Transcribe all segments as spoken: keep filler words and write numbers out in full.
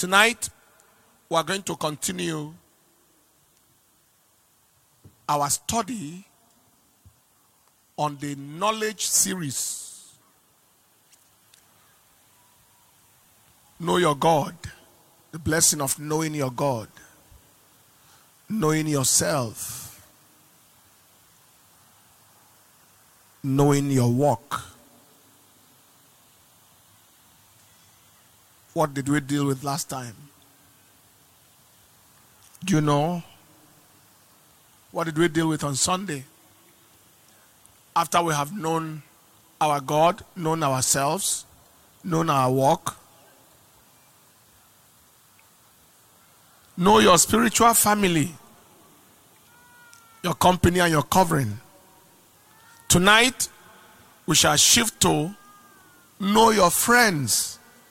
Tonight, we are going to continue our study on the knowledge series. Know your God. The blessing of knowing your God. Knowing yourself. Knowing your walk. What did we deal with last time? Do you know? What did we deal with on Sunday? After we have known our God, known ourselves, known our walk, know your spiritual family, your company and your covering. Tonight, we shall shift to know your friends.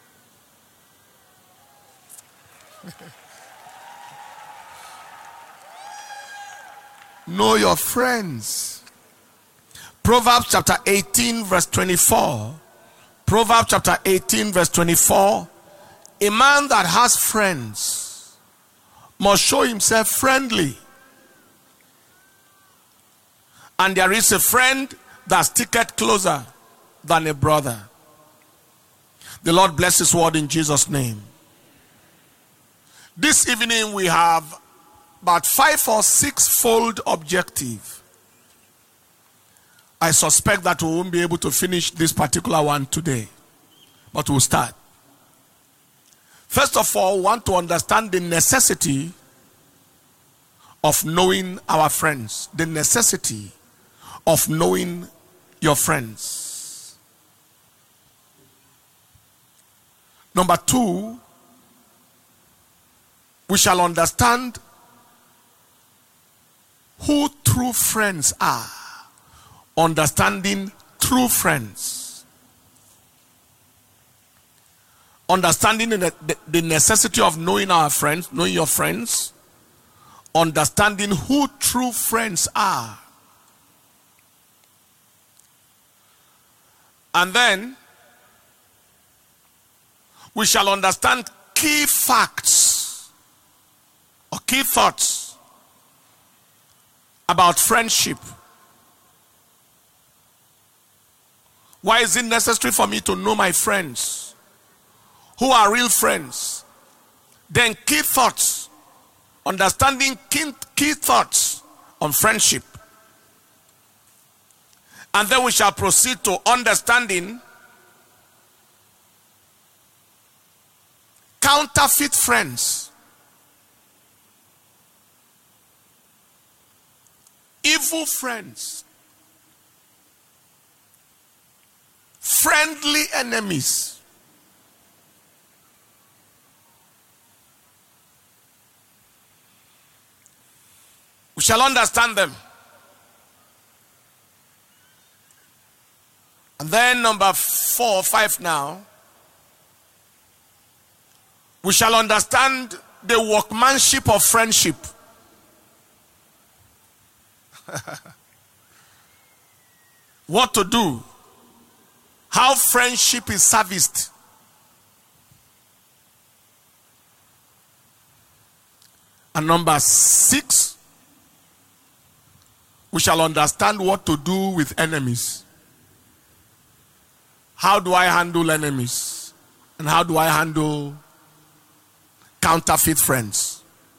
Know your friends. Proverbs chapter eighteen verse twenty-four. Proverbs chapter eighteen verse twenty-four. A man that has friends must show himself friendly. And there is a friend that sticketh closer than a brother. The Lord bless his word in Jesus' name. This evening we have about five or six fold objective. I suspect that we won't be able to finish this particular one today, but we'll start. First of all, we want to understand the necessity of knowing our friends. The necessity of knowing your friends. Number two, we shall understand who true friends are. Understanding true friends. Understanding the, the necessity of knowing our friends, knowing your friends. Understanding who true friends are. And then we shall understand key facts or key thoughts about friendship. Why is it necessary for me to know my friends? Who are real friends? Then key thoughts. Understanding key, key thoughts on friendship. And then we shall proceed to understanding counterfeit friends. Evil friends. Friendly enemies. We shall understand them. And then number four, five now. We shall understand the workmanship of friendship. What to do. How friendship is serviced. And number six, we shall understand what to do with enemies. How do I handle enemies? And how do I handle counterfeit friends?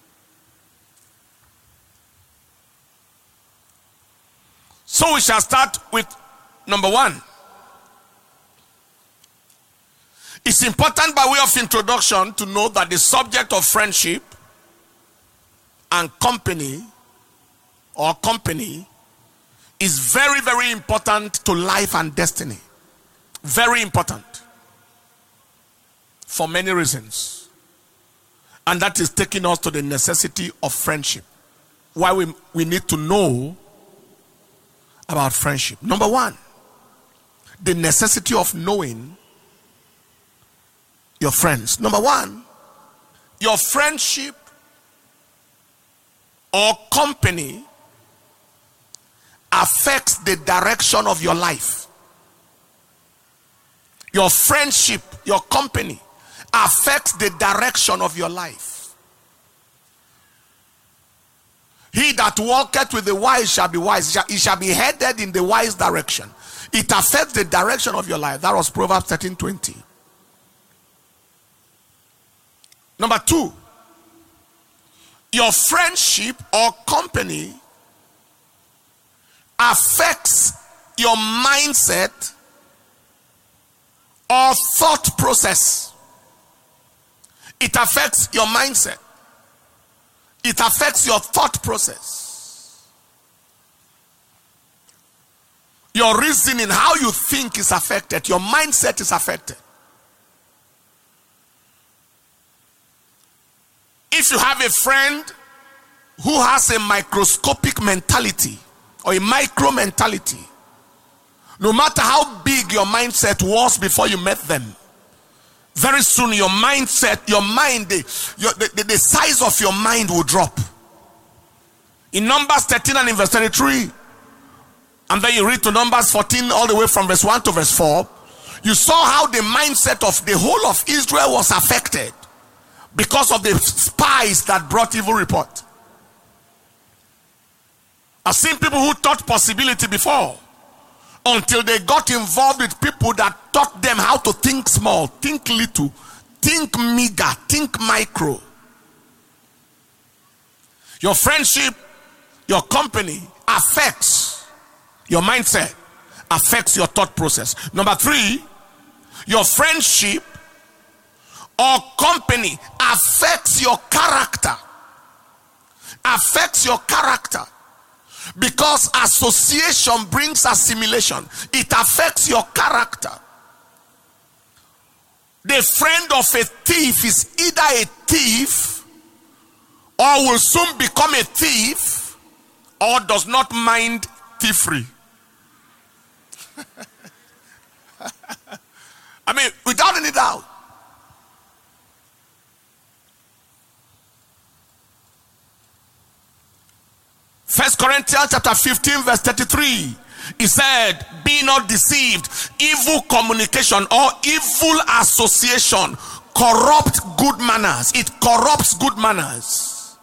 So we shall start with number one. It's important by way of introduction to know that the subject of friendship and company or company is very, very important to life and destiny. Very important. For many reasons. And that is taking us to the necessity of friendship. Why we, we need to know about friendship. Number one, the necessity of knowing your friends. Number one, your friendship or company affects the direction of your life. Your friendship, your company affects the direction of your life. He that walketh with the wise shall be wise. He shall be headed in the wise direction. It affects the direction of your life. That was Proverbs thirteen twenty. Number two, your friendship or company affects your mindset or thought process. It affects your mindset. It affects your thought process. Your reasoning, how you think is affected. Your mindset is affected. If you have a friend who has a microscopic mentality or a micro mentality, no matter how big your mindset was before you met them, very soon your mindset, your mind, the, your, the, the size of your mind will drop. In Numbers thirteen and in verse thirty-three, and then you read to Numbers fourteen all the way from verse one to verse four, you saw how the mindset of the whole of Israel was affected because of the spies that brought evil report. I've seen people who thought possibility before, until they got involved with people that taught them how to think small, think little, think meager, think micro. Your friendship, your company affects your mindset, affects your thought process. Number three, your friendship or company affects your character. Affects your character. Because association brings assimilation. It affects your character. The friend of a thief is either a thief or will soon become a thief or does not mind thievery. I mean, without any doubt. First Corinthians chapter fifteen verse thirty-three, he said, be not deceived. Evil communication or evil association corrupt good manners. It corrupts good manners.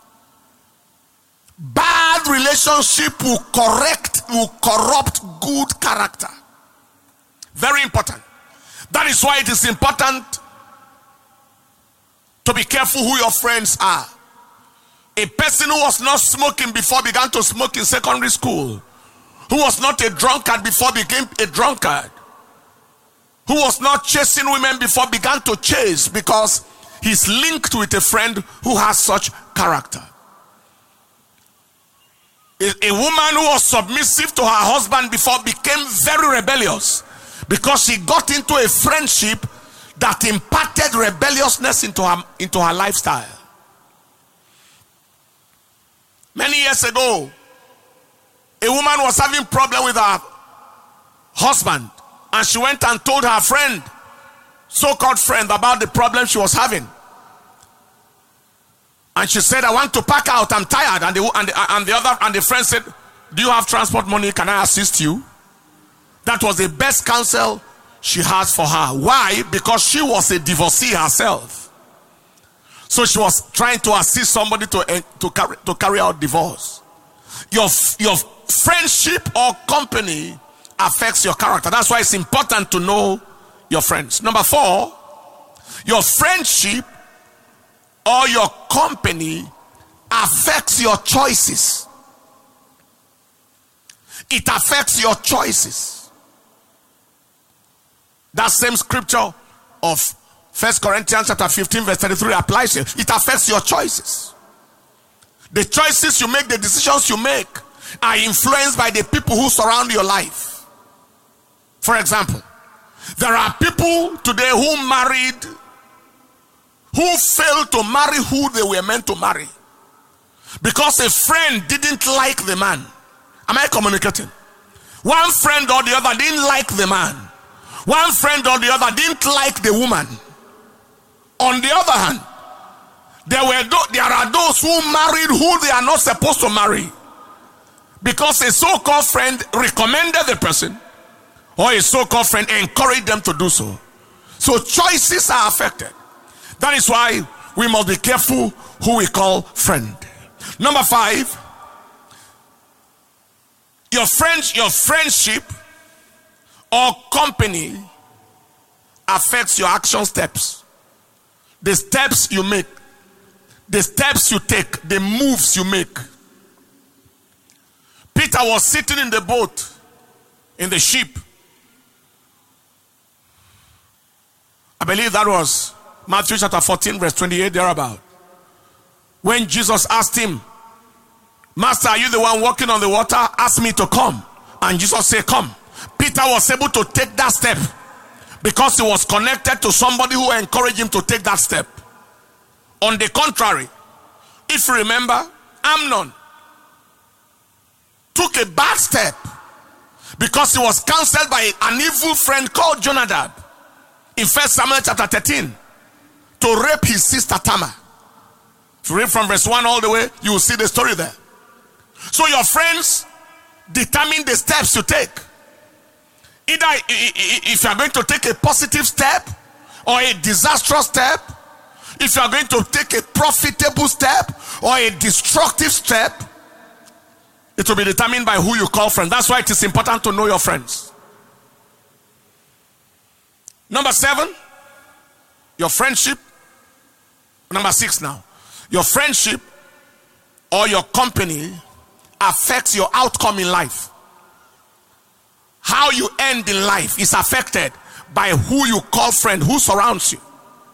Bad relationship will correct, will corrupt good character. Very important. That is why it is important to be careful who your friends are. A person who was not smoking before began to smoke in secondary school, who was not a drunkard before became a drunkard, who was not chasing women before began to chase because he's linked with a friend who has such character. A, a woman who was submissive to her husband before became very rebellious because she got into a friendship that imparted rebelliousness into her, into her lifestyle. Many years ago, a woman was having problem with her husband, and she went and told her friend, so-called friend, about the problem she was having. And she said, I want to pack out, I'm tired. And the, and the, and the other and the friend said, do you have transport money? Can I assist you? That was the best counsel she has for her. Why? Because she was a divorcee herself. So she was trying to assist somebody to, to, carry, to carry out divorce. Your, your friendship or company affects your character. That's why it's important to know your friends. Number four, your friendship or your company affects your choices. It affects your choices. That same scripture of First Corinthians chapter fifteen verse thirty-three applies here. It affects your choices. The choices you make, the decisions you make are influenced by the people who surround your life. For example, there are people today who married, who failed to marry who they were meant to marry because a friend didn't like the man. Am I communicating? One friend or the other didn't like the man. One friend or the other didn't like the woman. On the other hand, there were there are those who married who they are not supposed to marry because a so-called friend recommended the person or a so-called friend encouraged them to do so. So choices are affected. That is why we must be careful who we call friend. Number five, your friends, your friendship or company affects your action steps. The steps you make, the steps you take, the moves you make. Peter was sitting in the boat, in the ship. I believe that was Matthew chapter fourteen, verse twenty-eight, thereabout. When Jesus asked him, Master, are you the one walking on the water? Ask me to come. And Jesus said, come. Peter was able to take that step because he was connected to somebody who encouraged him to take that step. On the contrary, if you remember, Amnon took a bad step because he was counseled by an evil friend called Jonadab in First Samuel chapter thirteen to rape his sister Tamar. If you read from verse one all the way, you will see the story there. So your friends determine the steps you take. Either if you are going to take a positive step or a disastrous step, if you are going to take a profitable step or a destructive step, it will be determined by who you call friend. That's why it is important to know your friends. Number seven, your friendship. Number six now. Your friendship or your company affects your outcome in life. How you end in life is affected by who you call friend, who surrounds you.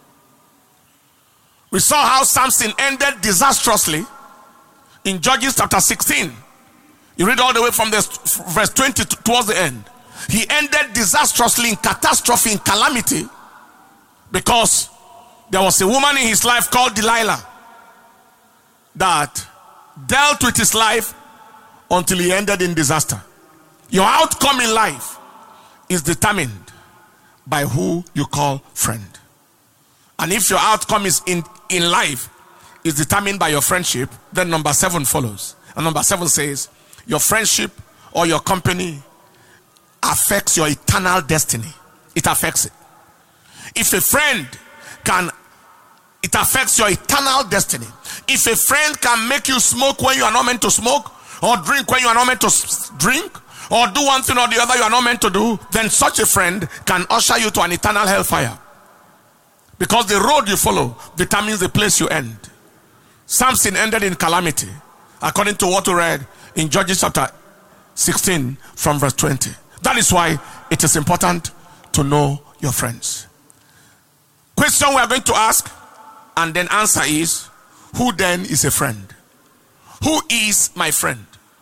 We saw how Samson ended disastrously in Judges chapter sixteen. You read all the way from the verse twenty towards the end. He ended disastrously in catastrophe, in calamity, because there was a woman in his life called Delilah that dealt with his life until he ended in disaster. Your outcome in life is determined by who you call friend. And if your outcome is in, in life is determined by your friendship, then number seven follows. And number seven says, your friendship or your company affects your eternal destiny. It affects it. If a friend can, it affects your eternal destiny. If a friend can make you smoke when you are not meant to smoke, or drink when you are not meant to drink, or do one thing or the other you are not meant to do, then such a friend can usher you to an eternal hellfire. Because the road you follow determines the place you end. Samson ended in calamity, according to what we read in Judges chapter sixteen from verse twenty. That is why it is important to know your friends. Question we are going to ask and then answer is, who then is a friend? Who is my friend?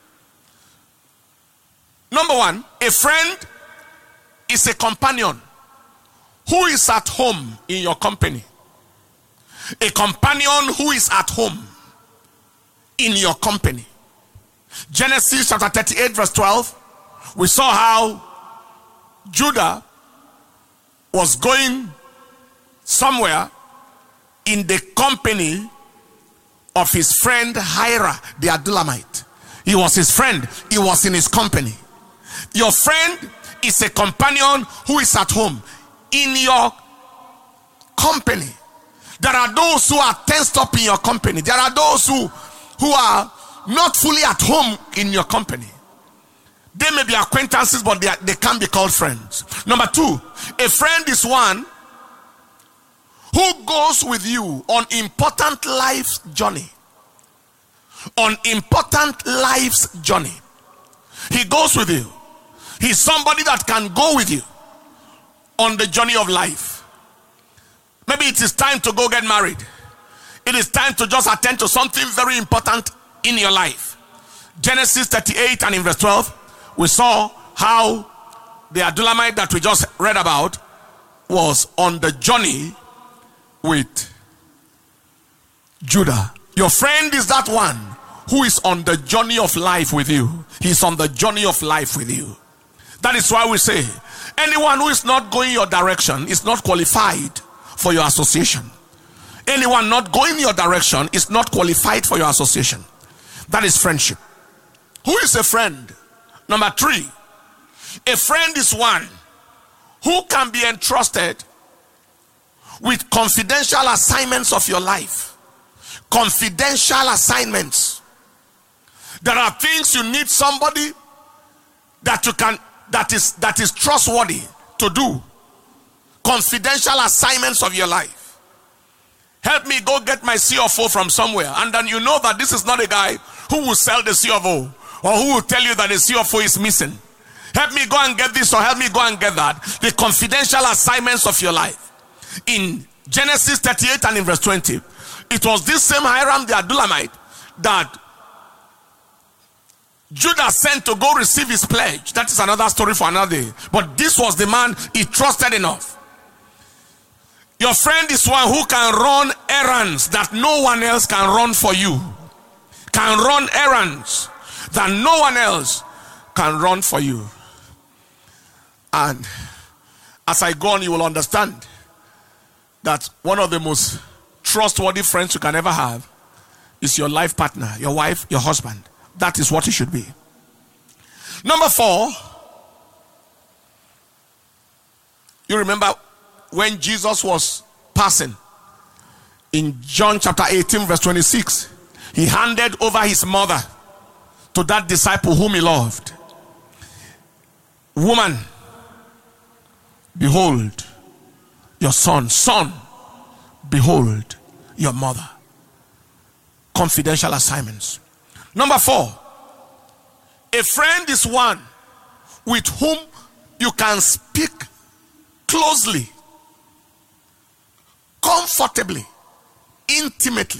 Number one, a friend is a companion who is at home in your company. A companion who is at home in your company. Genesis chapter thirty-eight verse twelve, we saw how Judah was going somewhere in the company of his friend Hira the Adullamite. He was his friend. He was in his company. Your friend is a companion who is at home in your company. There are those who are tensed up in your company. There are those who, who are not fully at home in your company. They may be acquaintances, but they, are, they can't be called friends. Number two, a friend is one who goes with you on important life's journey. On important life's journey. He goes with you. He's somebody that can go with you on the journey of life. Maybe it is time to go get married. It is time to just attend to something very important in your life. Genesis thirty-eight and in verse twelve, we saw how the Adullamite that we just read about was on the journey with Judah. Your friend is that one who is on the journey of life with you. He's on the journey of life with you. That is why we say, anyone who is not going your direction is not qualified for your association. Anyone not going your direction is not qualified for your association. That is friendship. Who is a friend? Number three, a friend is one who can be entrusted with confidential assignments of your life. Confidential assignments. There are things you need somebody that you can that is that is trustworthy to do. Confidential assignments of your life. Help me go get my C of O from somewhere, and then you know that this is not a guy who will sell the C of O or who will tell you that the C of O is missing. Help me go and get this, or help me go and get that. The confidential assignments of your life. In Genesis thirty-eight and in verse twenty, it was this same Hiram the Adullamite that Judah sent to go receive his pledge. That is another story for another day. But this was the man he trusted enough. Your friend is one who can run errands that no one else can run for you. Can run errands that no one else can run for you. And as I go on, you will understand that one of the most trustworthy friends you can ever have is your life partner, your wife, your husband. That is what it should be. Number four, you remember when Jesus was passing in John chapter eighteen verse twenty-six, he handed over his mother to that disciple whom he loved. Woman, behold your son. Son, behold your mother. Confidential assignments. Number four, a friend is one with whom you can speak closely, comfortably, intimately,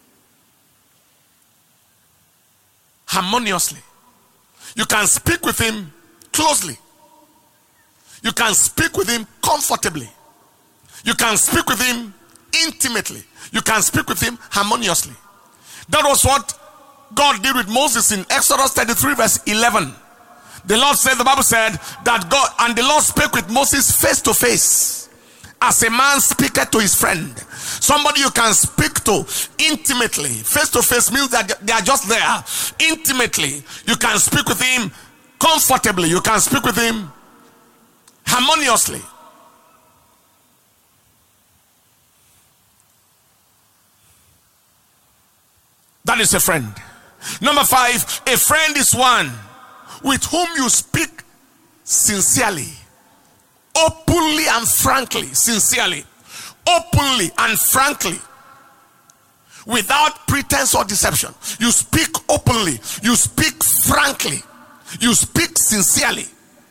harmoniously. You can speak with him closely. You can speak with him comfortably. You can speak with him intimately. You can speak with him harmoniously. That was what God did with Moses in Exodus thirty-three verse eleven. The Lord said, the Bible said that God, and the Lord spake with Moses face to face, as a man speaketh to his friend. Somebody you can speak to intimately. Face to face means that they are just there. Intimately. You can speak with him comfortably. You can speak with him harmoniously. That is a friend. Number five, a friend is one with whom you speak sincerely, openly and frankly. Sincerely, openly and frankly, without pretense or deception. You speak openly, you speak frankly, you speak sincerely.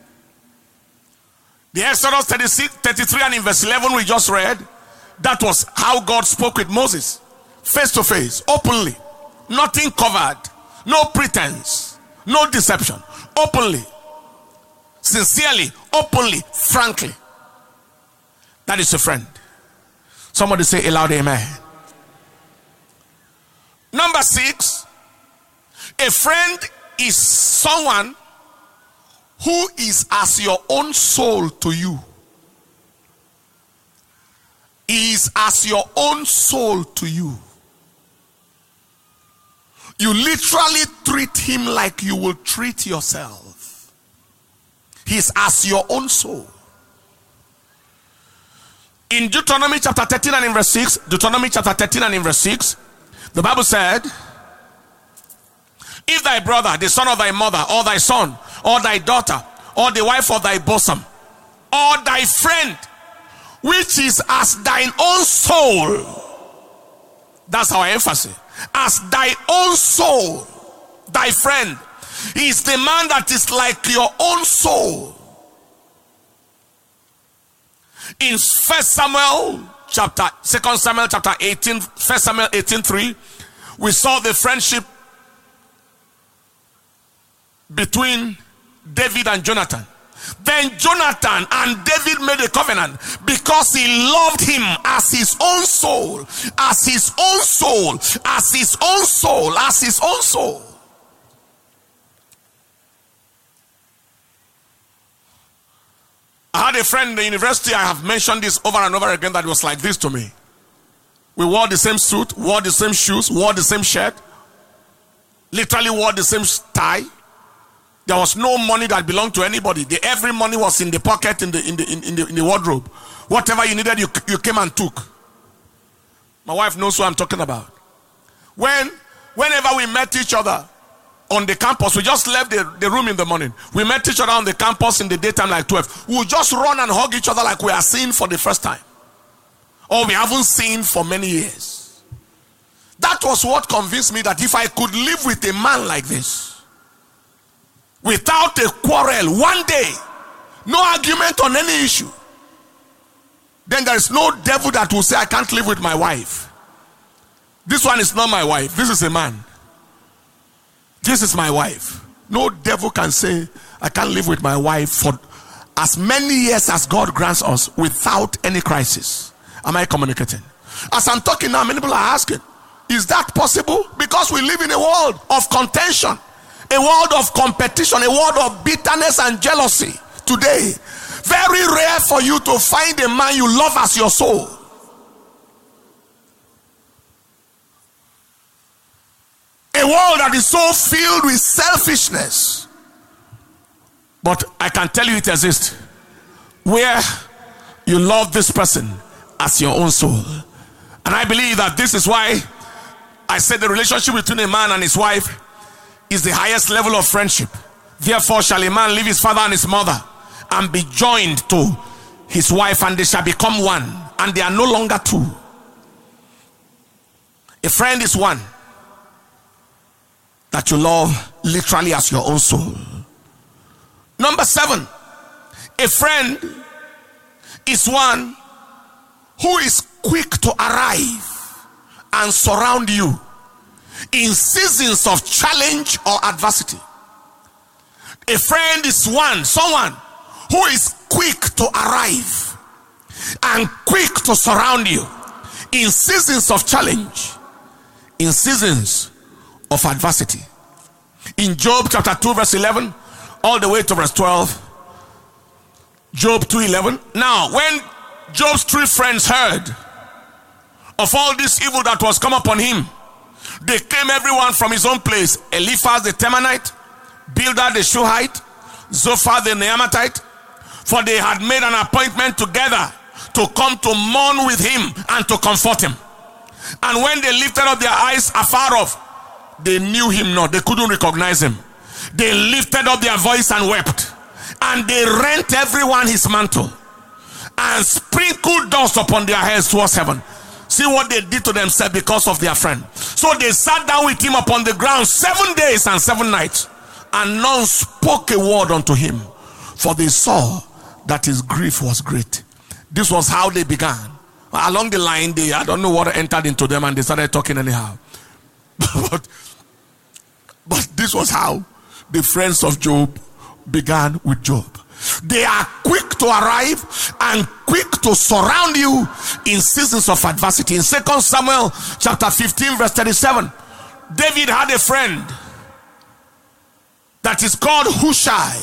The Exodus thirty-six, thirty-three and in verse eleven we just read, that was how God spoke with Moses. Face to face, openly. Nothing covered, no pretense, no deception. Openly, sincerely, openly, frankly. That is a friend. Somebody say a loud amen. Number six, a friend is someone who is as your own soul to you. He is as your own soul to you. You literally treat him like you will treat yourself. He's as your own soul. In Deuteronomy chapter thirteen and in verse six, Deuteronomy chapter thirteen and in verse six, the Bible said, if thy brother, the son of thy mother, or thy son, or thy daughter, or the wife of thy bosom, or thy friend, which is as thine own soul, that's our emphasis, as thy own soul, thy friend, is the man that is like your own soul. In First Samuel chapter, Second Samuel chapter eighteen, First Samuel eighteen three, we saw the friendship between David and Jonathan. Then Jonathan and David made a covenant because he loved him as his own soul, as his own soul, as his own soul, as his own soul. I had a friend in the university, I have mentioned this over and over again, that was like this to me. We wore the same suit, wore the same shoes, wore the same shirt, literally wore the same tie. There was no money that belonged to anybody. The, every money was in the pocket, in the in the in, in the in the wardrobe Whatever you needed, you, you came and took. My wife knows what I'm talking about. When, whenever we met each other on the campus, we just left the, the room in the morning. We met each other on the campus in the daytime like twelve. We would just run and hug each other like we are seeing for the first time. Or we haven't seen for many years. That was what convinced me that if I could live with a man like this, without a quarrel, one day, no argument on any issue, then there is no devil that will say, I can't live with my wife. This one is not my wife. This is a man. This is my wife. No devil can say, I can't live with my wife for as many years as God grants us without any crisis. Am I communicating? As I'm talking now, many people are asking, is that possible? Because we live in a world of contention, a world of competition, a world of bitterness and jealousy today. Very rare for you to find a man you love as your soul. A world that is so filled with selfishness. But I can tell you it exists. Where you love this person as your own soul. And I believe that this is why I said the relationship between a man and his wife is the highest level of friendship. Therefore shall a man leave his father and his mother and be joined to his wife, and they shall become one, and they are no longer two. A friend is one that you love literally as your own soul. Number seven, a friend is one who is quick to arrive and surround you in seasons of challenge or adversity. A friend is one, someone who is quick to arrive and quick to surround you in seasons of challenge, in seasons of adversity. In Job chapter two verse eleven all the way to verse twelve, Job two eleven. Now when Job's three friends heard of all this evil that was come upon him, they came everyone from his own place: Eliphaz the Temanite, Bildad the Shuhite, Zophar the Naamathite, for they had made an appointment together to come to mourn with him and to comfort him. And when they lifted up their eyes afar off, they knew him not. They couldn't recognize him. They lifted up their voice and wept, and they rent everyone his mantle and sprinkled dust upon their heads towards heaven. See what they did to themselves because of their friend. So they sat down with him upon the ground seven days and seven nights, and none spoke a word unto him, for they saw that his grief was great. This was how they began. Along the line, they, I don't know what entered into them, and they started talking anyhow. but, but this was how the friends of Job began with Job. They are quick to arrive and quick to surround you in seasons of adversity. In Second Samuel chapter fifteen verse thirty-seven, David had a friend that is called Hushai,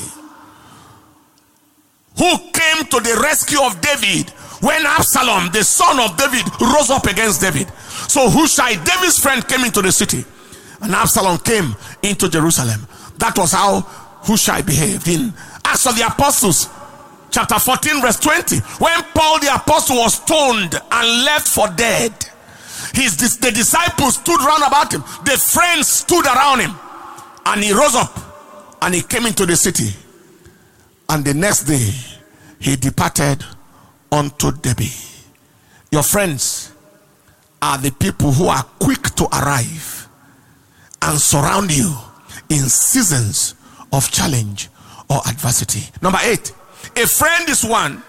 who came to the rescue of David when Absalom, the son of David, rose up against David. So Hushai, David's friend, came into the city, and Absalom came into Jerusalem. That was how Hushai behaved. In Acts of the Apostles chapter fourteen verse twenty, when Paul the apostle was stoned and left for dead, his the disciples stood round about him, the friends stood around him, and he rose up and he came into the city. And the next day he departed unto Derbe. Your friends are the people who are quick to arrive and surround you in seasons of challenge or adversity. Number eight, a friend is one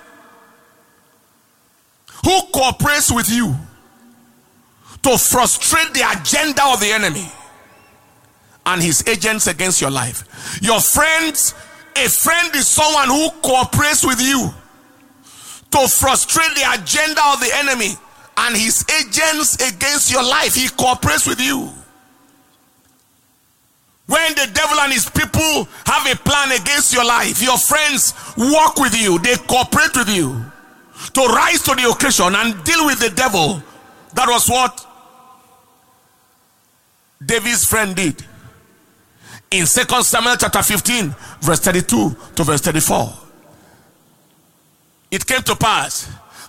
who cooperates with you to frustrate the agenda of the enemy and his agents against your life. Your friends, a friend is someone who cooperates with you to frustrate the agenda of the enemy and his agents against your life. He cooperates with you. When the devil and his people have a plan against your life, your friends work with you. They cooperate with you to rise to the occasion and deal with the devil. That was what David's friend did. In Second Samuel chapter fifteen, verse thirty-two to verse thirty-four. It came to pass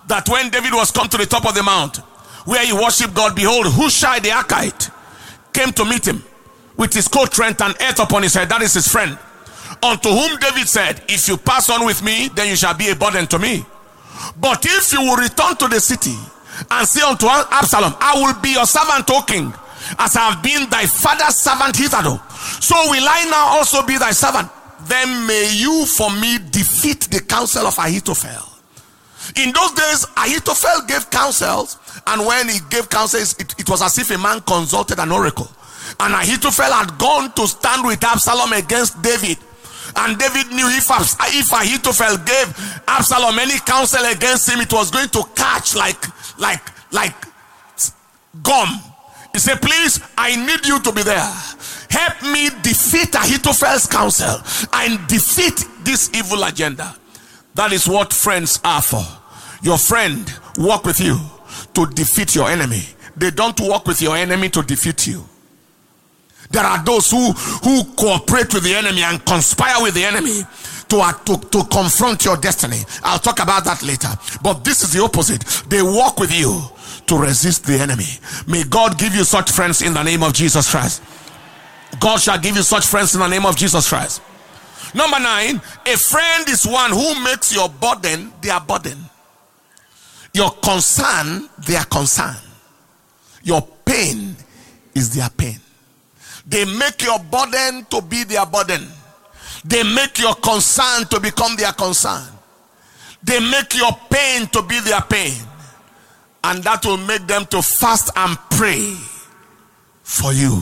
that when David was come to the top of the mount, where he worshipped God, behold, Hushai the Archite came to meet him with his coat rent and earth upon his head. That is his friend. Unto whom David said, if you pass on with me, then you shall be a burden to me. But if you will return to the city and say unto Absalom, I will be your servant, O king, as I have been thy father's servant hitherto, so will I now also be thy servant. Then may you for me defeat the counsel of Ahithophel. In those days, Ahithophel gave counsels, and when he gave counsels, it, it was as if a man consulted an oracle. And Ahithophel had gone to stand with Absalom against David. And David knew if, if Ahithophel gave Absalom any counsel against him, it was going to catch like, like, like gum. He said, please, I need you to be there. Help me defeat Ahithophel's counsel and defeat this evil agenda. That is what friends are for. Your friend walk with you to defeat your enemy. They don't walk with your enemy to defeat you. There are those who, who cooperate with the enemy and conspire with the enemy to, uh, to, to confront your destiny. I'll talk about that later. But this is the opposite. They walk with you to resist the enemy. May God give you such friends in the name of Jesus Christ. God shall give you such friends in the name of Jesus Christ. Number nine, a friend is one who makes your burden their burden. Your concern, their concern. Your pain is their pain. They make your burden to be their burden. They make your concern to become their concern. They make your pain to be their pain. And that will make them to fast and pray for you.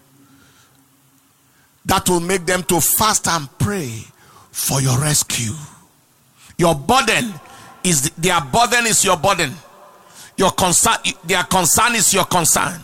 That will make them to fast and pray for your rescue. Your burden is, their burden is your burden. Your concern, their concern is your concern.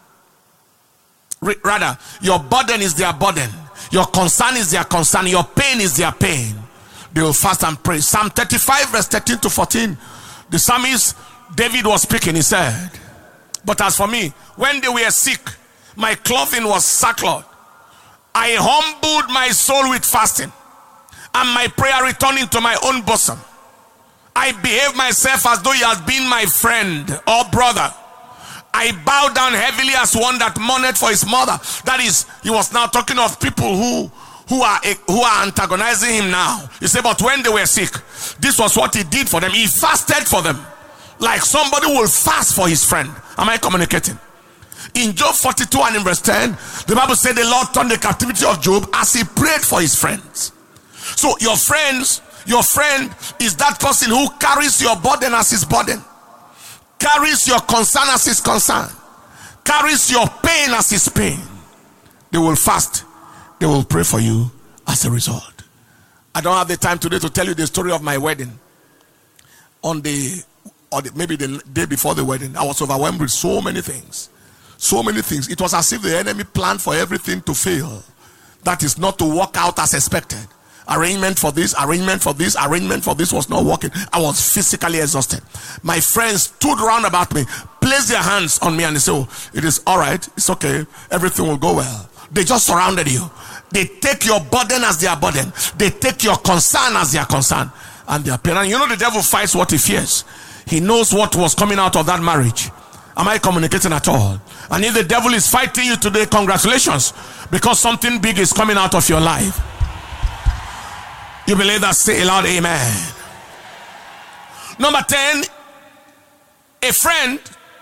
Rather, your burden is their burden. Your concern is their concern. Your pain is their pain. They will fast and pray. Psalm thirty-five verse thirteen to fourteen. The psalmist David was speaking. He said, but as for me, when they were sick, my clothing was sackcloth. I humbled my soul with fasting, and my prayer returning to my own bosom. I behaved myself as though he had been my friend or brother. I bowed down heavily as one that mourned for his mother. That is, he was now talking of people who who are who are antagonizing him now. He said, but when they were sick, this was what he did for them. He fasted for them, like somebody will fast for his friend. Am I communicating? In Job forty-two and in verse ten, the Bible said the Lord turned the captivity of Job as he prayed for his friends. So your friends, your friend is that person who carries your burden as his burden, carries your concern as his concern, carries your pain as his pain. They will fast, they will pray for you as a result. I don't have the time today to tell you the story of my wedding. On the, or the, maybe the day before the wedding, I was overwhelmed with so many things. So many things. It was as if the enemy planned for everything to fail. That is not to work out as expected. Arrangement for this, arrangement for this, arrangement for this was not working. I was physically exhausted. My friends stood round about me, placed their hands on me, and they said, oh, it is all right, it's okay, everything will go well. They just surrounded you. They take your burden as their burden. They take your concern as their concern. And their pain. And you know the devil fights what he fears. He knows what was coming out of that marriage. Am I communicating at all? And if the devil is fighting you today, congratulations, because something big is coming out of your life. You believe that? Say aloud, amen. Number ten, a friend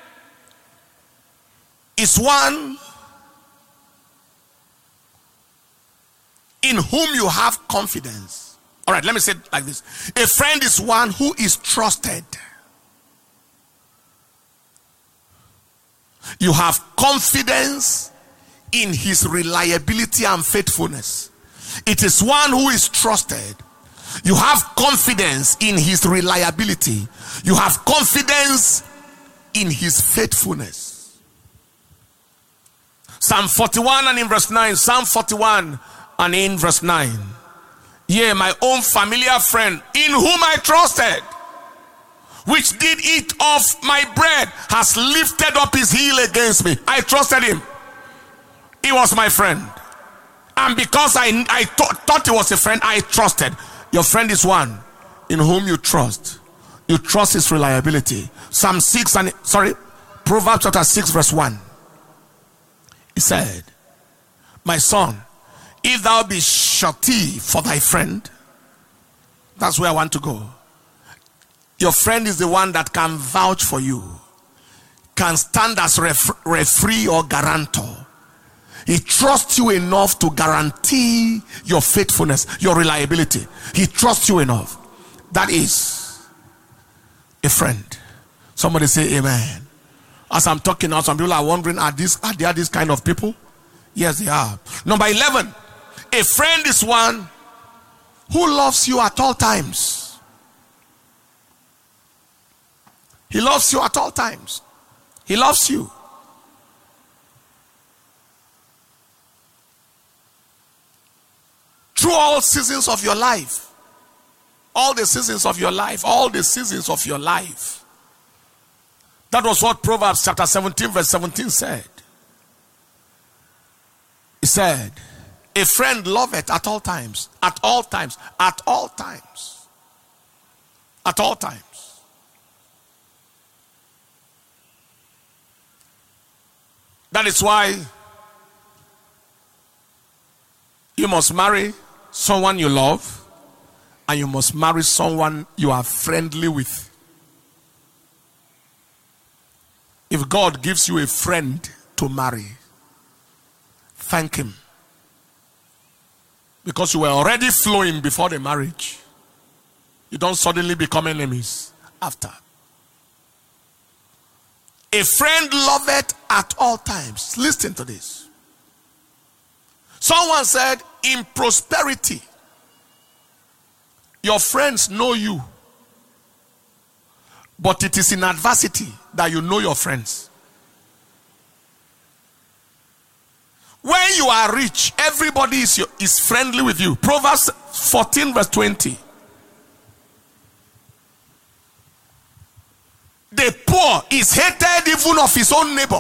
is one in whom you have confidence. All right, let me say it like this. A friend is one who is trusted. You have confidence in his reliability and faithfulness. It is one who is trusted. You have confidence in his reliability. You have confidence in his faithfulness. Psalm forty-one and in verse nine. Psalm forty-one and in verse nine. Yea, my own familiar friend, in whom I trusted, which did eat of my bread, has lifted up his heel against me. I trusted him. He was my friend. And because I, I th- thought he was a friend, I trusted. Your friend is one in whom you trust. You trust his reliability. Psalm six and sorry, Proverbs chapter six verse one. He said, my son, if thou be surety for thy friend, that's where I want to go. Your friend is the one that can vouch for you, can stand as ref- referee or guarantor. He trusts you enough to guarantee your faithfulness, your reliability. He trusts you enough. That is a friend. Somebody say amen. As I'm talking now, some people are wondering, are, these, are there these kind of people? Yes, they are. Number eleven, a friend is one who loves you at all times. He loves you at all times. He loves you. Through all seasons of your life. All the seasons of your life. All the seasons of your life. That was what Proverbs chapter seventeen verse seventeen said. He said, a friend loveth at all times. At all times. At all times. At all times. That is why you must marry someone you love, and you must marry someone you are friendly with. If God gives you a friend to marry, thank him. Because you were already flowing before the marriage. You don't suddenly become enemies after. A friend loveth at all times. Listen to this. Someone said, in prosperity, your friends know you. But it is in adversity that you know your friends. When you are rich, everybody is, your, is friendly with you. Proverbs fourteen verse twenty. The poor is hated even of his own neighbor.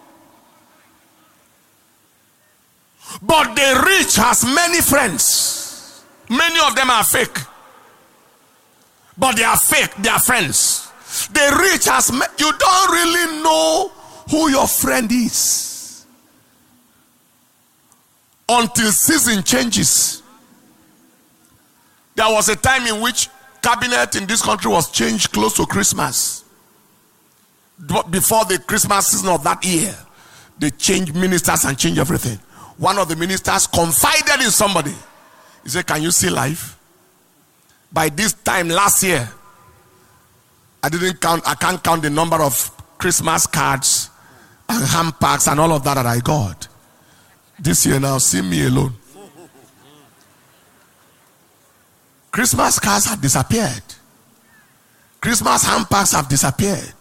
But the rich has many friends. Many of them are fake. But they are fake, they are friends. The rich has, you don't really know who your friend is until season changes. There was a time in which cabinet in this country was changed close to Christmas. Before the Christmas season of that year, they changed ministers and changed everything. One of the ministers confided in somebody. He said, can you see life? By this time last year, I didn't count, I can't count the number of Christmas cards and hand packs and all of that that I got. This year now, see me alone. Christmas cards have disappeared. Christmas hand packs have disappeared.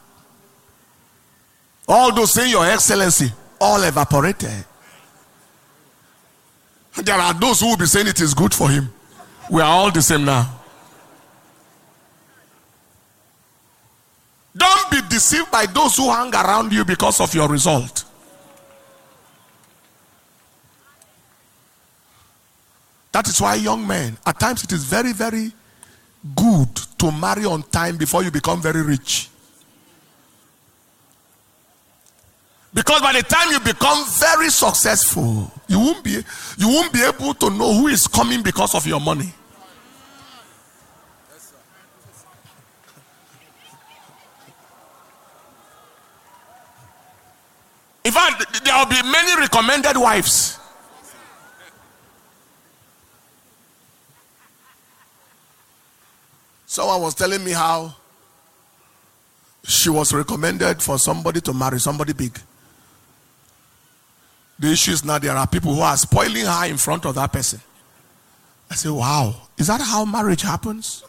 All those saying your excellency, all evaporated. There are those who will be saying it is good for him. We are all the same now. Don't be deceived by those who hang around you because of your result. That is why young men, at times it is very, very good to marry on time before you become very rich. Because by the time you become very successful, you won't be, you won't be able to know who is coming because of your money. In fact, there will be many recommended wives. Someone was telling me how she was recommended for somebody to marry, somebody big. The issue is now there are people who are spoiling her in front of that person. I say, wow, is that how marriage happens?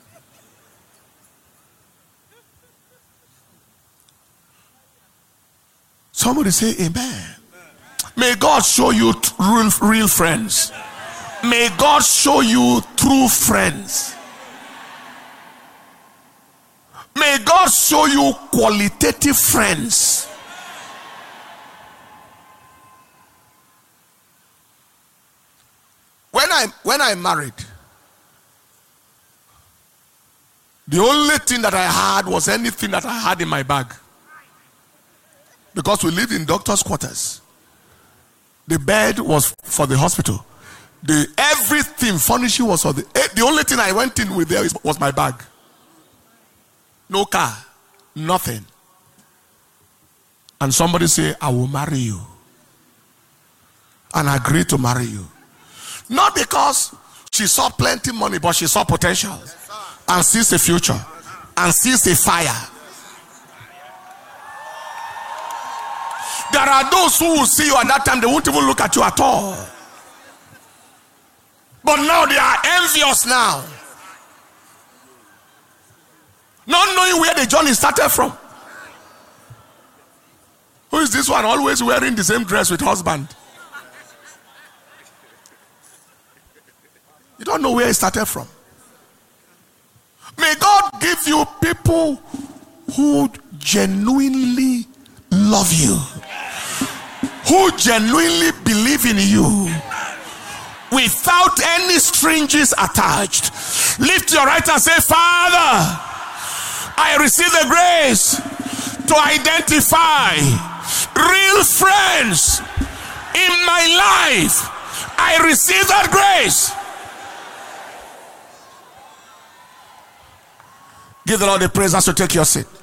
Somebody say amen. May God show you real, real friends. May God show you true friends. May God show you qualitative friends. When I when I married, The only thing that I had was anything that I had in my bag. Because we lived in doctor's quarters. The bed was for the hospital. The everything, furnishing was for the... The only thing I went in with there was my bag. No car. Nothing. And somebody say, I will marry you. And agree to marry you. Not because she saw plenty money, but she saw potential. And sees a future. And sees a fire. There are those who will see you at that time, they won't even look at you at all. But now they are envious now. Not knowing where the journey started from. Who is this one always wearing the same dress with husband? You don't know where it started from. May God give you people who genuinely love you, who genuinely believe in you, without any strings attached. Lift your right hand and say, Father, I receive the grace to identify real friends in my life. I receive that grace. Give the Lord the praise as you take your seat.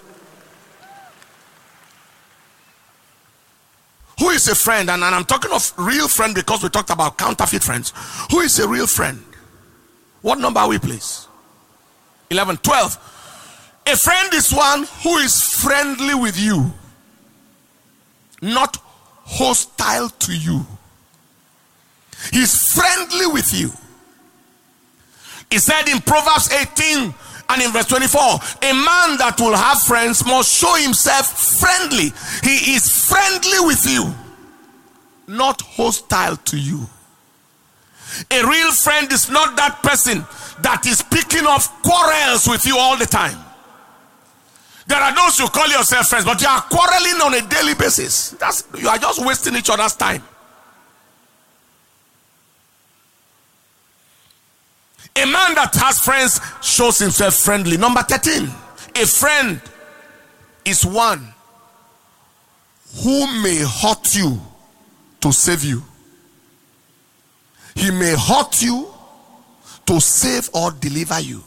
Who is a friend? And, and I'm talking of real friend because we talked about counterfeit friends. Who is a real friend? What number are we, please? eleven, twelve. A friend is one who is friendly with you, not hostile to you. He's friendly with you. He said in Proverbs eighteen and in verse twenty-four, a man that will have friends must show himself friendly. He is friendly with you, not hostile to you. A real friend is not that person that is picking up quarrels with you all the time. There are those who call yourself friends, but you are quarreling on a daily basis. That's, you are just wasting each other's time. A man that has friends shows himself friendly. Number thirteen, a friend is one who may hurt you to save you. He may hurt you to save or deliver you.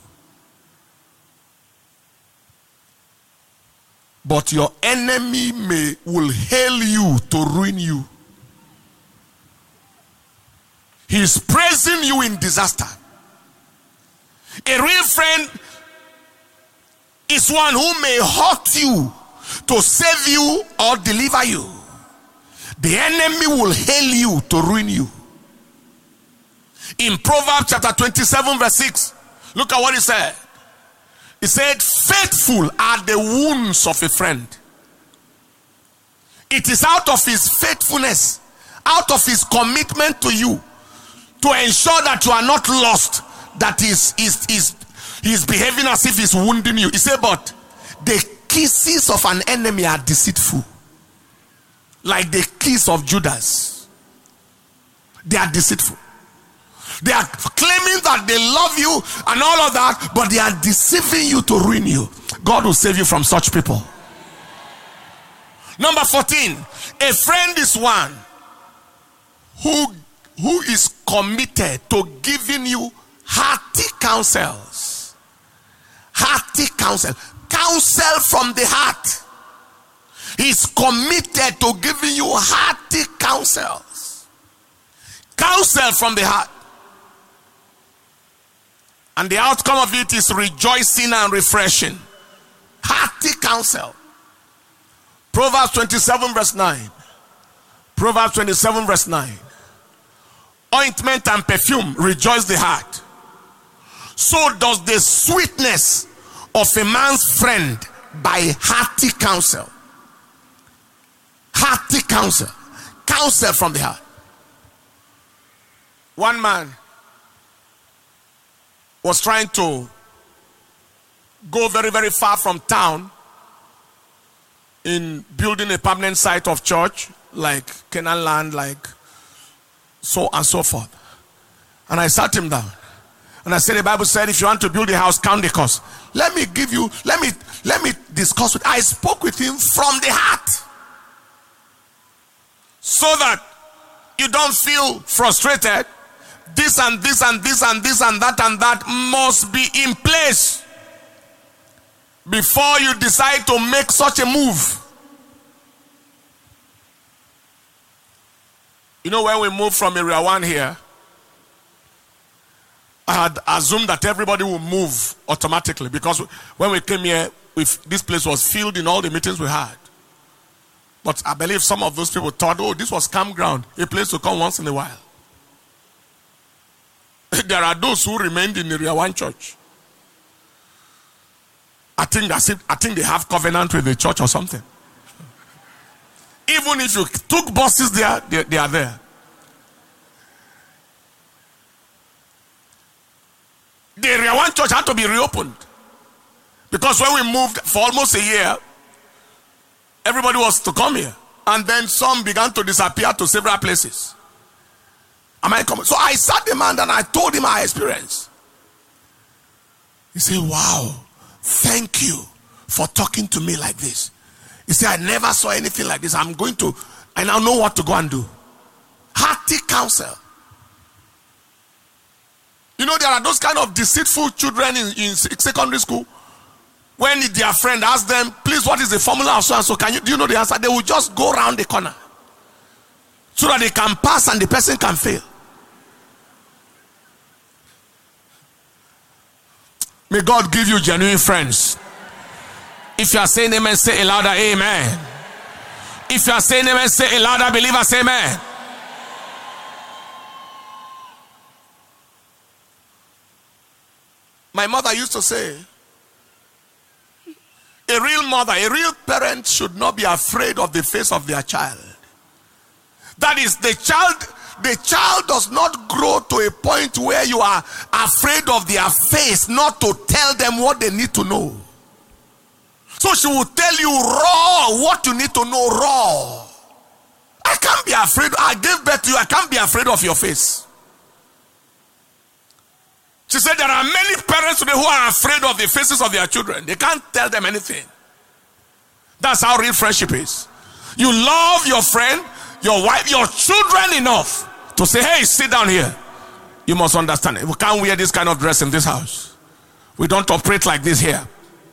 But your enemy may will hail you to ruin you. He is praising you in disaster. A real friend is one who may hurt you to save you or deliver you. The enemy will hail you to ruin you. In Proverbs chapter twenty-seven verse six, look at what he said. He said, faithful are the wounds of a friend. It is out of his faithfulness, out of his commitment to you, to ensure that you are not lost, that is is is he's behaving as if he's wounding you. He said, but the kisses of an enemy are deceitful, like the kiss of Judas. They are deceitful. They are claiming that they love you and all of that, but they are deceiving you to ruin you. God will save you from such people. Number fourteen, a friend is one who who is committed to giving you hearty counsels. Hearty counsel. Counsel from the heart. He's committed to giving you hearty counsels. Counsel from the heart. And the outcome of it is rejoicing and refreshing. Hearty counsel. Proverbs twenty-seven verse nine. Proverbs twenty-seven verse nine. Ointment and perfume rejoice the heart. So does the sweetness of a man's friend by hearty counsel. Hearty counsel. Counsel from the heart. One man was trying to go very, very far from town in building a permanent site of church, like Canaan land, like so and so forth. And I sat him down And I said the Bible said if you want to build a house, count the cost. Let me give you, let me let me discuss with I spoke with him from the heart. So that you don't feel frustrated. This and this and this and this and that and that must be in place before you decide to make such a move. You know, when we moved from area one here, I had assumed that everybody would move automatically, because when we came here, if this place was filled in all the meetings we had. But I believe some of those people thought, oh, this was campground, a place to come once in a while. There are those who remained in area one church. I think that's it. I think they have covenant with the church or something. Even if you took buses there, they, they are there. The area one church had to be reopened. Because when we moved for almost a year, everybody was to come here. And then some began to disappear to several places. Am I coming? So I sat the man and I told him my experience. He said, wow, thank you for talking to me like this. He said, I never saw anything like this. I'm going to, I now know what to go and do. Hearty counsel. You know, there are those kind of deceitful children in, in secondary school. When their friend asks them, please, what is the formula of so and so? Can you, do you know the answer? They will just go around the corner so that they can pass and the person can fail. May God give you genuine friends. If you are saying amen, say a louder amen. If you are saying amen, say a louder believer, say amen. My mother used to say, a real mother, a real parent should not be afraid of the face of their child. That is, the child, the child does not grow to a point where you are afraid of their face, not to tell them what they need to know. So she will tell you raw what you need to know raw. I can't be afraid. I gave birth to you. I can't be afraid of your face. She said there are many parents today who are afraid of the faces of their children. They can't tell them anything. That's how real friendship is. You love your friend, your wife, your children enough to say, hey, sit down here. You must understand it. We can't wear this kind of dress in this house. We don't operate like this here.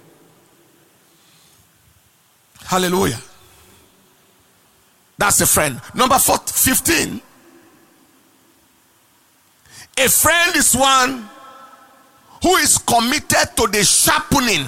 Hallelujah. That's a friend. Number four, fifteen. A friend is one who is committed to the sharpening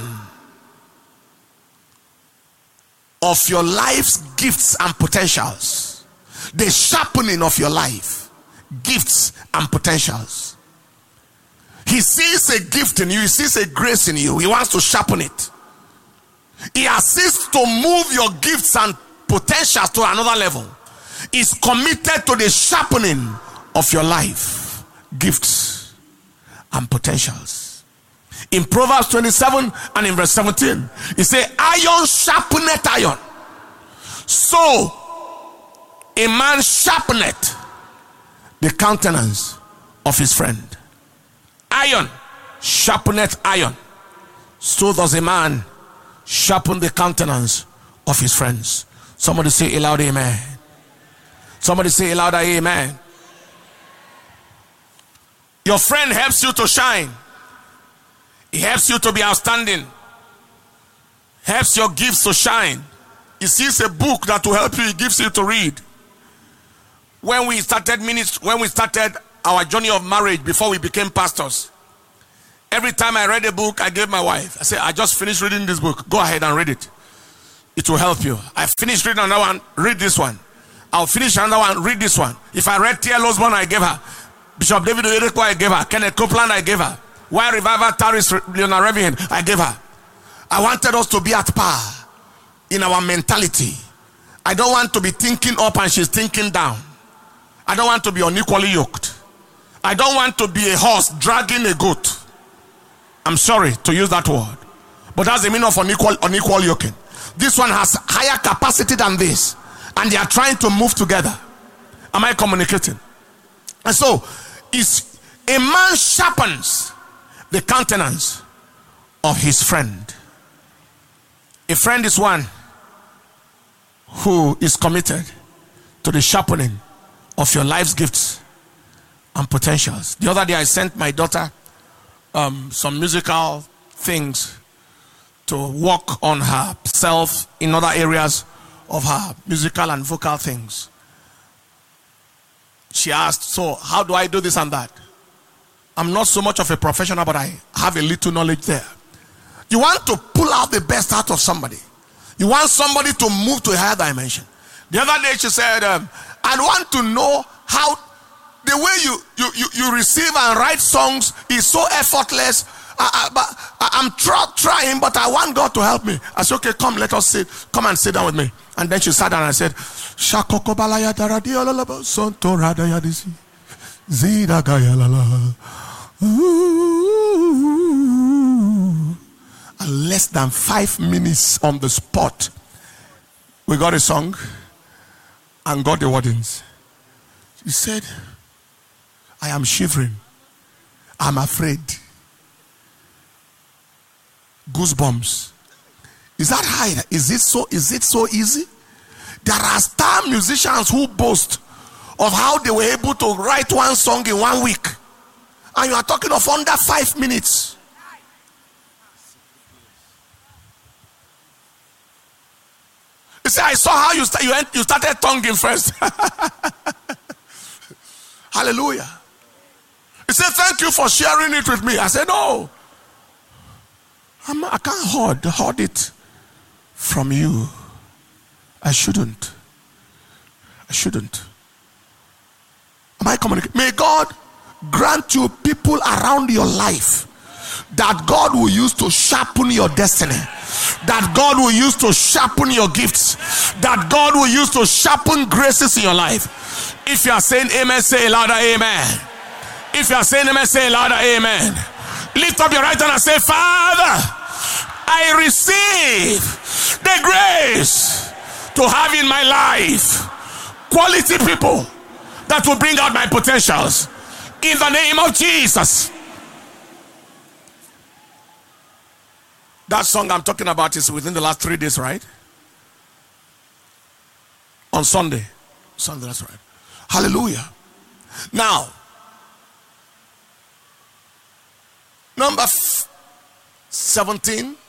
of your life's gifts and potentials. The sharpening of your life, gifts and potentials. He sees a gift in you, he sees a grace in you, he wants to sharpen it. He assists to move your gifts and potentials to another level. He's committed to the sharpening of your life, gifts and potentials. In Proverbs twenty-seven and in verse seventeen, he says, iron sharpeneth iron. So a man sharpeneth the countenance of his friend. Iron sharpeneth iron. So does a man sharpen the countenance of his friends. Somebody say a loud amen. Somebody say a louder amen. Your friend helps you to shine. He helps you to be outstanding. Helps your gifts to shine. He sees a book that will help you, he gives you to read. When we started ministry, when we started our journey of marriage before we became pastors, every time I read a book, I gave my wife. I said, I just finished reading this book. Go ahead and read it. It will help you. I finished reading another one. Read this one. I'll finish another one. Read this one. If I read T L Osborne, I gave her. Bishop David Oyedepo, I gave her. Kenneth Copeland, I gave her. Why Revival Taris Leonard Reverend, I gave her. I wanted us to be at par in our mentality. I don't want to be thinking up and she's thinking down. I don't want to be unequally yoked. I don't want to be a horse dragging a goat. I'm sorry to use that word, but that's the meaning of unequal, unequal yoking. This one has higher capacity than this, and they are trying to move together. Am I communicating? And so, it's, A man sharpens the countenance of his friend. A friend is one who is committed to the sharpening of your life's gifts and potentials. The other day I sent my daughter um, some musical things to work on herself in other areas of her musical and vocal things. She asked, so how do I do this and that? I'm not so much of a professional, but I have a little knowledge there. You want to pull out the best out of somebody. You want somebody to move to a higher dimension. The other day she said, um, I want to know how the way you, you, you, you receive and write songs is so effortless. I, I, but I, I'm try, trying, but I want God to help me. I said, okay, come, let us sit. Come and sit down with me. And then she sat down and I said, and less than five minutes on the spot, we got a song and got the wordings. She said, I am shivering. I'm afraid. Goosebumps. Is that high? Is it so? Is it so easy? There are star musicians who boast of how they were able to write one song in one week, and you are talking of under five minutes. You say, I saw how you start, you, went, you started tonguing first. Hallelujah. He said, thank you for sharing it with me. I said, no, I'm, I can't hoard, hoard it from you. I shouldn't. I shouldn't. Am I communicating? May God grant you people around your life that God will use to sharpen your destiny, that God will use to sharpen your gifts, that God will use to sharpen graces in your life. If you are saying amen, say louder amen. If you are saying amen, say louder amen. Lift up your right hand and say, Father, I receive the grace to have in my life quality people that will bring out my potentials in the name of Jesus. That song I'm talking about is within the last three days, right? On Sunday. Sunday, that's right. Hallelujah. Now, number seventeen.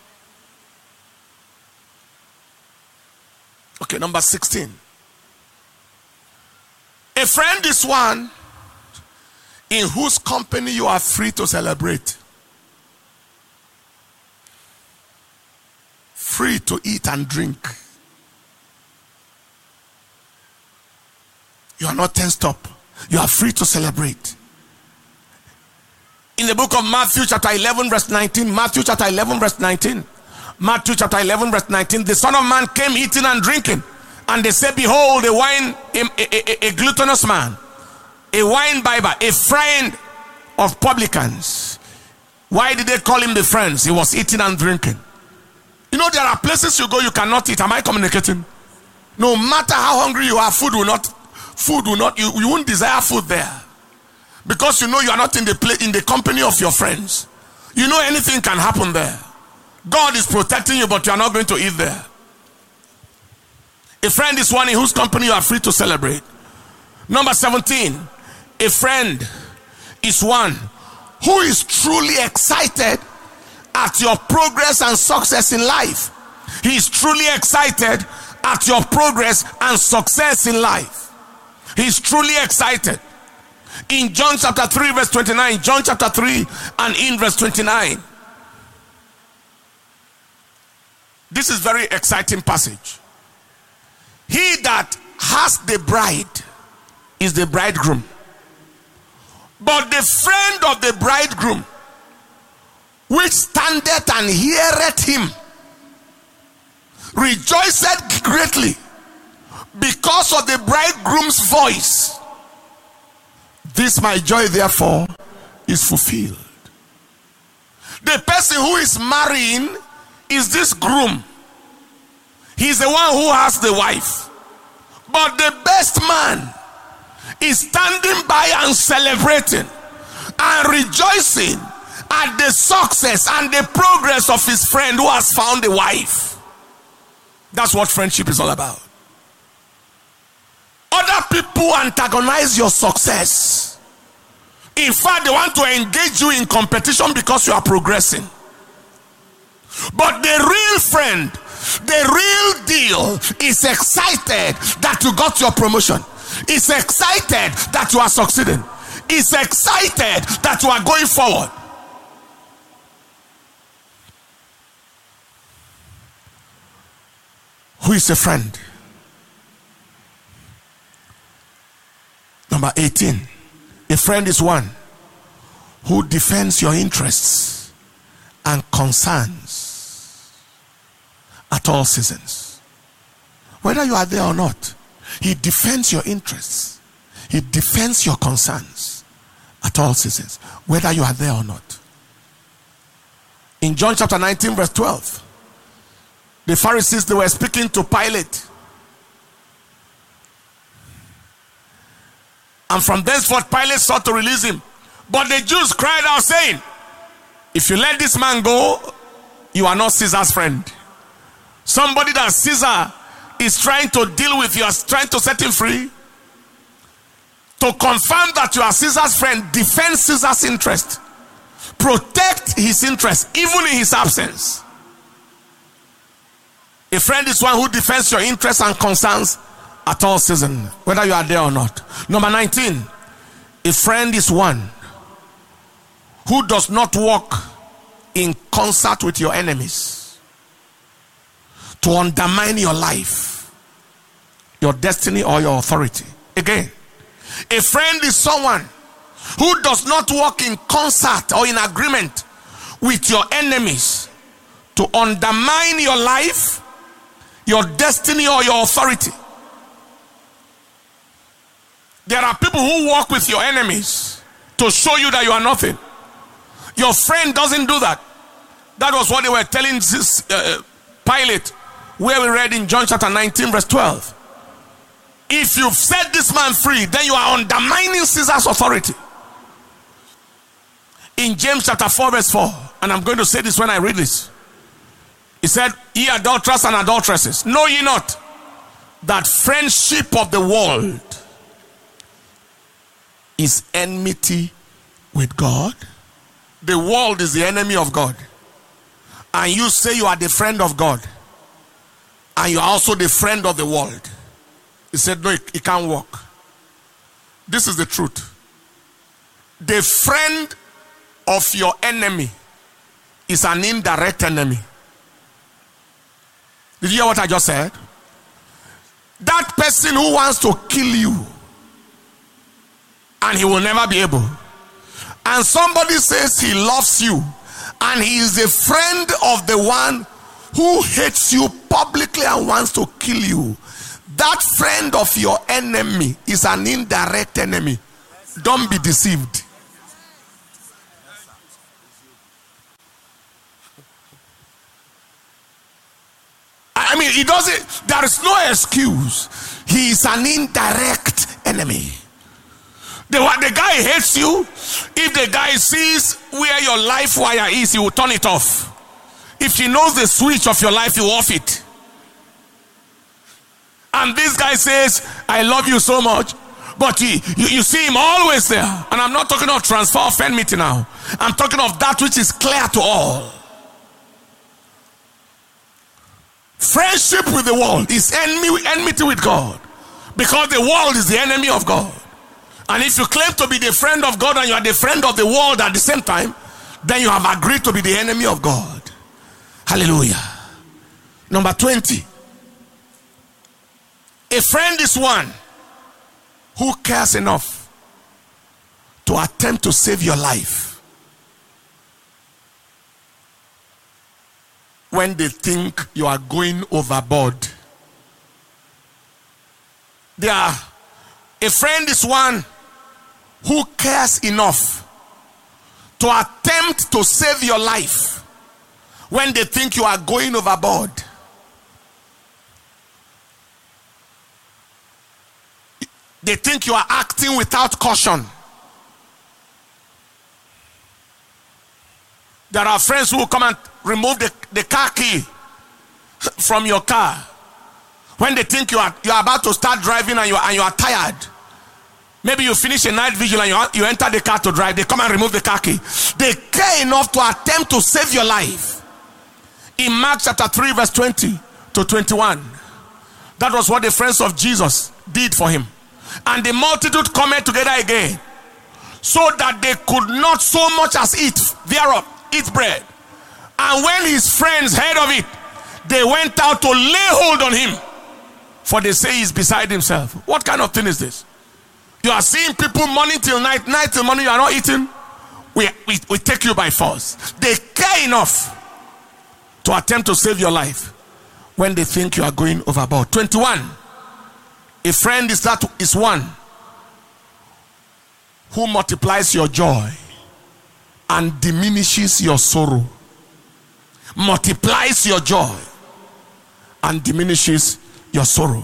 Okay, number sixteen. A friend is one in whose company you are free to celebrate. Free to eat and drink. You are not tensed up. You are free to celebrate. In the book of Matthew chapter eleven verse nineteen, Matthew chapter eleven verse nineteen, Matthew chapter eleven verse nineteen, the Son of Man came eating and drinking, and they said, behold, a wine, a, a, a, a gluttonous man, a wine bibber, a friend of publicans. Why did they call him the friends? He was eating and drinking. You know, there are places you go you cannot eat. Am I communicating? No matter how hungry you are, food will not, food will not, you, you won't desire food there. Because you know you are not in the play, in the company of your friends. You know anything can happen there. God is protecting you, but you are not going to eat there. A friend is one in whose company you are free to celebrate. Number seventeen. A friend is one who is truly excited at your progress and success in life. He is truly excited at your progress and success in life. He is truly excited. In John chapter three verse twenty-nine, John chapter three and in verse twenty-nine. This is very exciting passage. He that has the bride is the bridegroom. But the friend of the bridegroom, which standeth and heareth him, rejoiceth greatly because of the bridegroom's voice. This my joy therefore is fulfilled. The person who is marrying is this groom. He's the one who has the wife. But the best man is standing by and celebrating and rejoicing at the success and the progress of his friend who has found a wife. That's what friendship is all about. Other people antagonize your success. In fact, they want to engage you in competition because you are progressing. But the real friend, the real deal, is excited that you got your promotion. Is excited that you are succeeding. Is excited that you are going forward. Who is a friend? Number eighteen. A friend is one who defends your interests and concerns at all seasons. Whether you are there or not, he defends your interests. He defends your concerns at all seasons, whether you are there or not. In John chapter nineteen verse twelve, the Pharisees, they were speaking to Pilate. And from thenceforth Pilate sought to release him. But the Jews cried out, saying, if you let this man go, you are not Caesar's friend. Somebody that Caesar is trying to deal with, you are trying to set him free. To confirm that you are Caesar's friend, defend Caesar's interest. Protect his interest, even in his absence. A friend is one who defends your interests and concerns at all seasons, whether you are there or not. Number nineteen, a friend is one who does not walk in concert with your enemies to undermine your life, your destiny, or your authority. Again, a friend is someone who does not walk in concert or in agreement with your enemies to undermine your life, your destiny, or your authority. There are people who walk with your enemies to show you that you are nothing. Your friend doesn't do that. That was what they were telling this uh, Pilate, where we read in John chapter nineteen verse twelve. If you've set this man free, then you are undermining Caesar's authority. In James chapter four verse four, and I'm going to say this when I read this. He said, ye adulterers and adulteresses, know ye not that friendship of the world is enmity with God? The world is the enemy of God. And you say you are the friend of God. And you are also the friend of the world. He said, no, it, it can't work. This is the truth. The friend of your enemy is an indirect enemy. Did you hear what I just said? That person who wants to kill you, and he will never be able. And somebody says he loves you, and he is a friend of the one who hates you publicly and wants to kill you. That friend of your enemy is an indirect enemy. Don't be deceived. I mean, he doesn't, there is no excuse. He is an indirect enemy. The, the guy hates you. If the guy sees where your life wire is, he will turn it off. If he knows the switch of your life, he will off it. And this guy says, I love you so much. But he, you, you see him always there. And I'm not talking of transfer of enmity now. I'm talking of that which is clear to all. Friendship with the world is enemy, enmity with God. Because the world is the enemy of God. And if you claim to be the friend of God and you are the friend of the world at the same time, then you have agreed to be the enemy of God. Hallelujah. Number twenty. A friend is one who cares enough to attempt to save your life when they think you are going overboard. They are, a friend is one who cares enough to attempt to save your life when they think you are going overboard. They think you are acting without caution. There are friends who will come and remove the, the car key from your car when they think you are you are about to start driving and you are, and you are tired. Maybe you finish a night vigil and you, you enter the car to drive. They come and remove the car key. They care enough to attempt to save your life. In Mark chapter three verse twenty to twenty-one, that was what the friends of Jesus did for him. And the multitude come together again, so that they could not so much as eat thereof, eat bread. And when his friends heard of it, they went out to lay hold on him, for they say he's beside himself. What kind of thing is this? You are seeing people morning till night, night till morning, you are not eating. We, we, we take you by force. They care enough to attempt to save your life when they think you are going overboard. twenty-one. A friend is that is one who multiplies your joy and diminishes your sorrow. Multiplies your joy and diminishes your sorrow.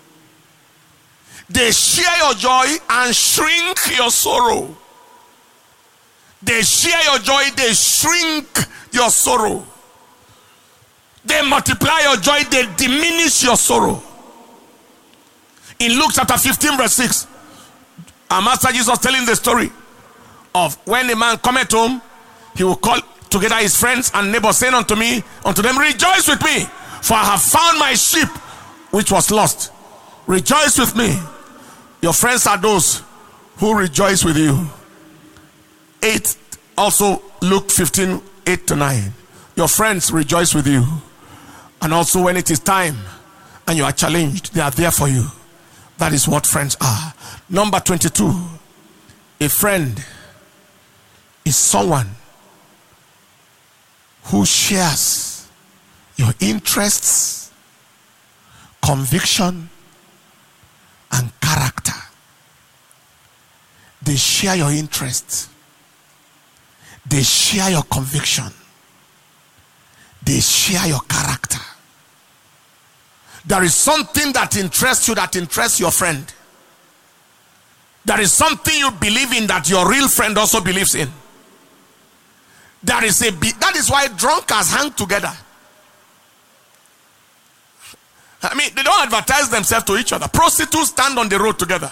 They share your joy and shrink your sorrow. They share your joy, they shrink your sorrow. They multiply your joy, they diminish your sorrow. In Luke chapter fifteen verse six, our Master Jesus was telling the story of when a man cometh home, he will call together his friends and neighbors, saying unto me, unto them, rejoice with me, for I have found my sheep which was lost. Rejoice with me. Your friends are those who rejoice with you. eight, also Luke fifteen, eight to nine. Your friends rejoice with you. And also when it is time and you are challenged, they are there for you. That is what friends are. Number twenty-two. A friend is someone who shares your interests, conviction, and character. They share your interests. They share your conviction. They share your character. There is something that interests you that interests your friend. There is something you believe in that your real friend also believes in. There is a that is why drunkards hang together. I mean, they don't advertise themselves to each other. Prostitutes stand on the road together.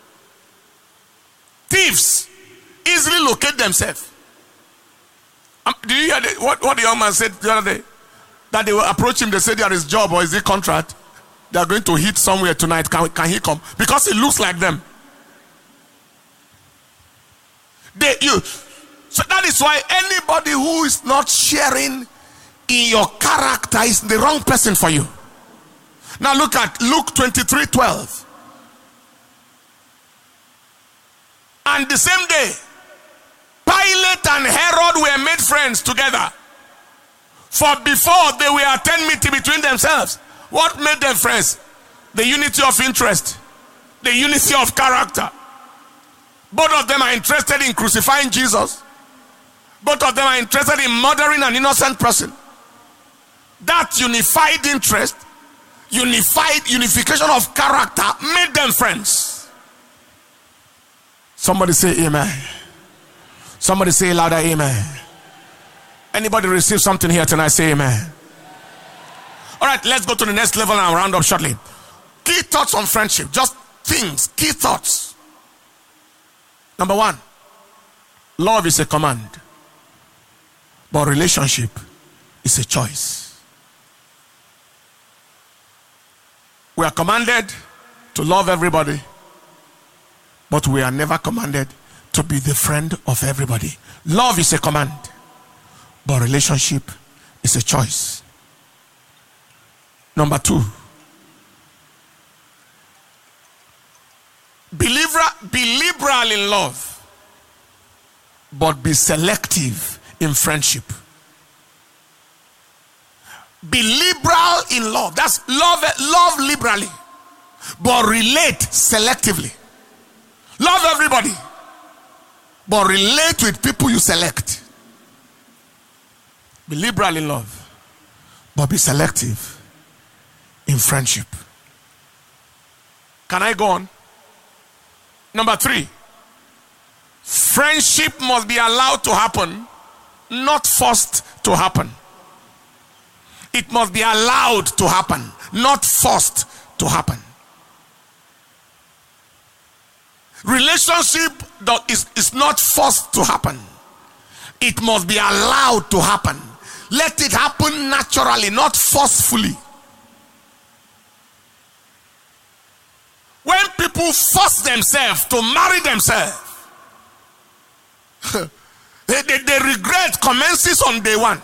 Thieves easily locate themselves. Um, did you hear the, what, what the young man said the other day? That they will approach him, they say there is job or is it contract? They are going to hit somewhere tonight. Can, can he come? Because he looks like them. They, you, so that is why anybody who is not sharing in your character is the wrong person for you. Now look at Luke twenty-three twelve. And the same day, Pilate and Herod were made friends together. For before they were at enmity between themselves. What made them friends? The unity of interest. The unity of character. Both of them are interested in crucifying Jesus. Both of them are interested in murdering an innocent person. That unified interest, unified unification of character made them friends. Somebody say amen. Somebody say louder amen. Anybody receive something here tonight? Say amen. All right, let's go to the next level and I'll round up shortly. Key thoughts on friendship. Just things, key thoughts. Number one, love is a command, but relationship is a choice. We are commanded to love everybody, but we are never commanded to be the friend of everybody. Love is a command, but relationship is a choice. Number two, be liberal, be liberal in love, but be selective in friendship. Be liberal in love. That's love, love liberally, but relate selectively. Love everybody, but relate with people you select. Be liberal in love, but be selective in friendship. Can I go on? Number three, friendship must be allowed to happen not forced to happen. It must be allowed to happen, not forced to happen. Relationship is, is not forced to happen. It must be allowed to happen. Let it happen naturally, not forcefully. When people force themselves to marry themselves, they, they, they regret commences on day one.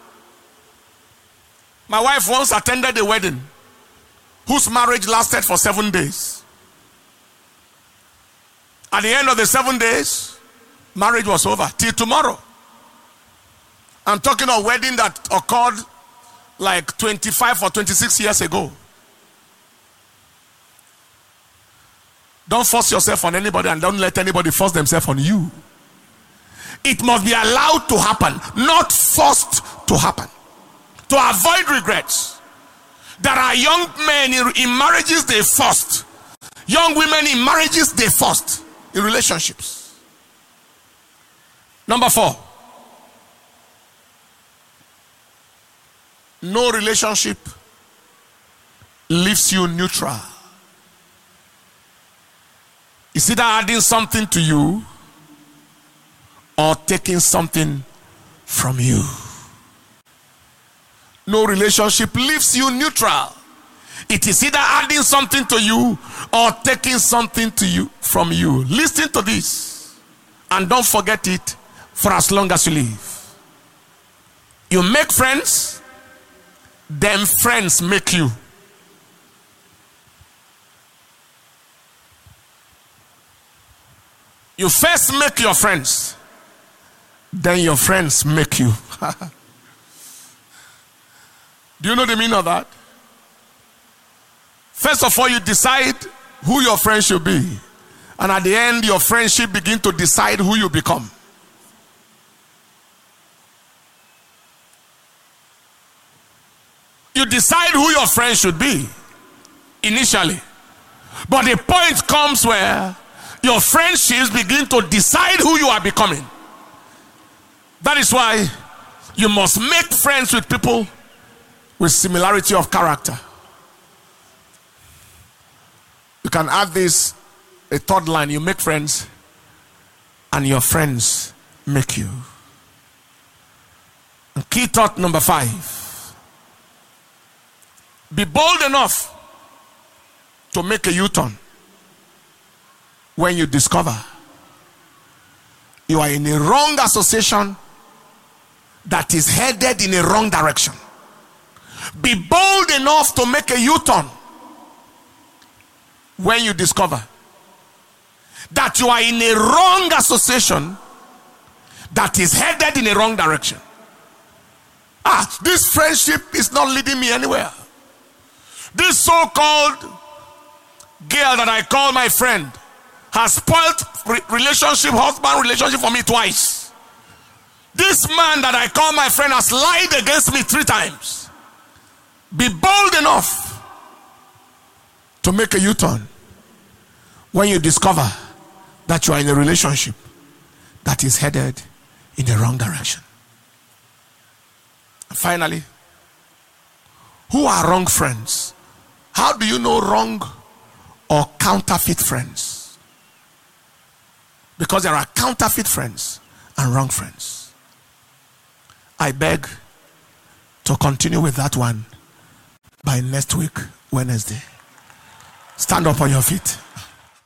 My wife once attended a wedding whose marriage lasted for seven days. At the end of the seven days, marriage was over till tomorrow. I'm talking of a wedding that occurred like twenty-five or twenty-six years ago. Don't force yourself on anybody, and don't let anybody force themselves on you. It must be allowed to happen, not forced to happen. To avoid regrets. There are young men in, in marriages they forced. Young women in marriages they forced. In relationships. Number four. No relationship leaves you neutral. It's either adding something to you or taking something from you. No relationship leaves you neutral. It is either adding something to you or taking something to you from you. Listen to this and don't forget it for as long as you live. You make friends, then friends make you. You first make your friends, then your friends make you. Do you know the meaning of that? First of all, you decide who your friends should be. And at the end, your friendship begin to decide who you become. You decide who your friends should be initially. But the point comes where your friendships begin to decide who you are becoming. That is why you must make friends with people with similarity of character. You can add this, a third line. You make friends and your friends make you. And key thought number five. Be bold enough to make a U-turn when you discover you are in a wrong association that is headed in a wrong direction. Be bold enough to make a U-turn when you discover that you are in a wrong association that is headed in a wrong direction. Ah, this friendship is not leading me anywhere. This so-called girl that I call my friend has spoiled relationship, husband relationship for me twice. This man that I call my friend has lied against me three times. Be bold enough to make a U-turn when you discover that you are in a relationship that is headed in the wrong direction. And finally, who are wrong friends? How do you know wrong or counterfeit friends? Because there are counterfeit friends and wrong friends. I beg to continue with that one by next week, Wednesday. Stand up on your feet.